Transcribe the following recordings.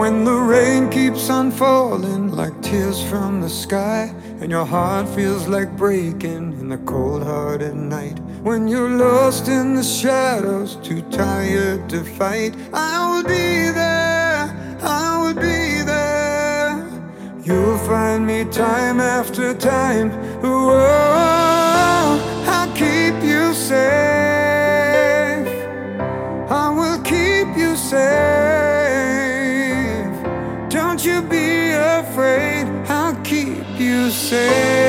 When the rain keeps on falling like tears from the sky, and your heart feels like breaking in the cold-hearted night, when you're lost in the shadows, too tired to fight, I will be there, I will be there. You'll find me time after time. Whoa, I'll keep you safe, I will keep you safe. Don't you be afraid, I'll keep you safe.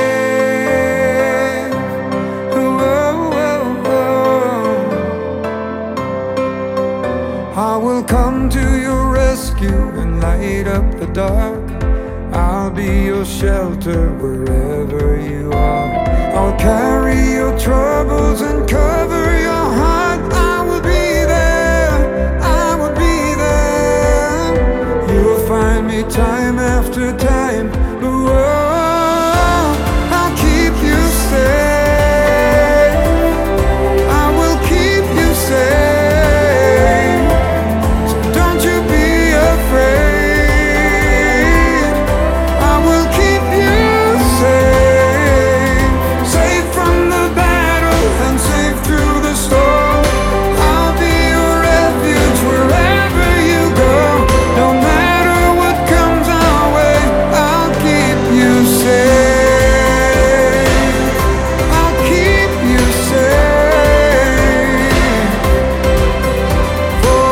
Whoa, whoa, whoa. I will come to your rescue and light up the dark. I'll be your shelter wherever you are. I'll carry your troubles and cover your heart. I will be there, I will be there. You'll find me time after time. Whoa, I'll keep you safe, I will keep you safe. So don't you be afraid, I will keep you safe. Safe from the battle and safe through the storm. I'll be your refuge wherever you go. No matter what comes our way, I'll keep you safe, I'll keep you safe. For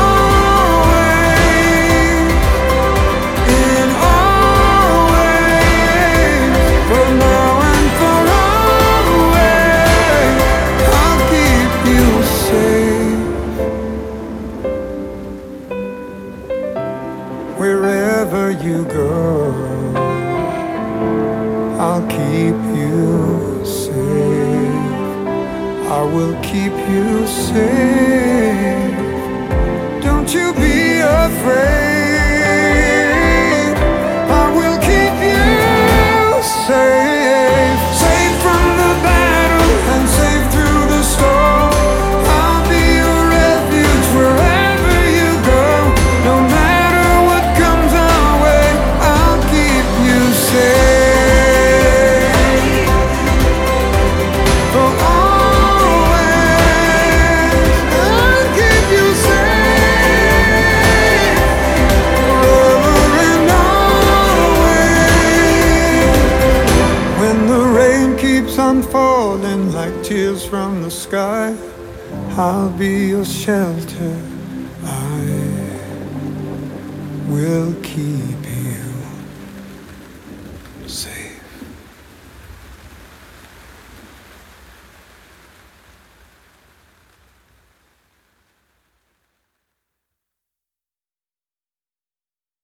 always, in all ways, for now and for always, I'll keep you safe. Wherever you go, I'll keep you safe, I will keep you safe. Don't you be afraid, I will keep you safe. Safe from the battle and safe through the storm. I'll be your refuge wherever you go. No matter what comes our way, I'll keep you safe. For always, I'll keep you safe. Forever and always. When the rain keeps on falling like tears from the sky, I'll be your shelter, I will keep you safe.